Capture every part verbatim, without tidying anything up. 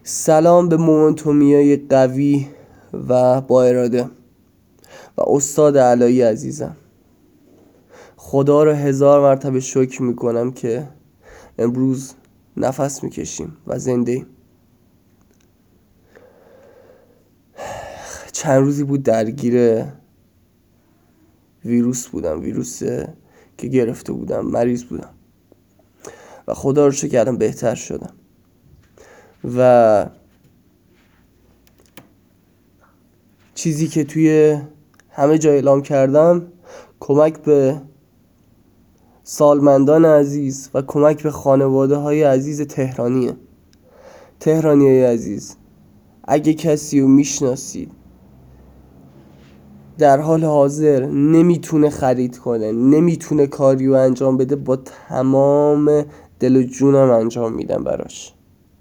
سلام به مومنتومیای قوی و با اراده و استاد علایی عزیزم. خدا رو هزار مرتبه شکر میکنم که امروز نفس میکشیم و زنده ایم. چند روزی بود درگیر ویروس بودم، ویروس که گرفته بودم، مریض بودم و خدا رو شکر کردم بهتر شدم و چیزی که توی همه جا اعلام کردم کمک به سالمندان عزیز و کمک به خانواده های عزیز تهرانیه. تهرانی های عزیز، اگه کسی رو میشناسید در حال حاضر نمیتونه خرید کنه، نمیتونه کاری رو انجام بده، با تمام دل و جونم انجام میدم براش.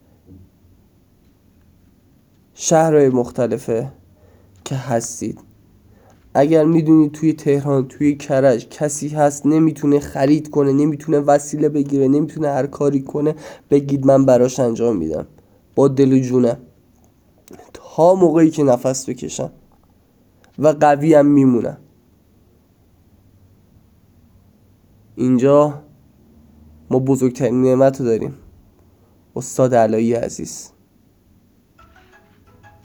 شهرهای مختلفه که هستید، اگر میدونید توی تهران، توی کرج کسی هست نمیتونه خرید کنه، نمیتونه وسیله بگیره، نمیتونه هر کاری کنه، بگید من براش انجام میدم با دل و جونم تا موقعی که نفس بکشم و قوی هم میمونم. اینجا ما بزرگترین نعمت رو داریم، استاد علایی عزیز.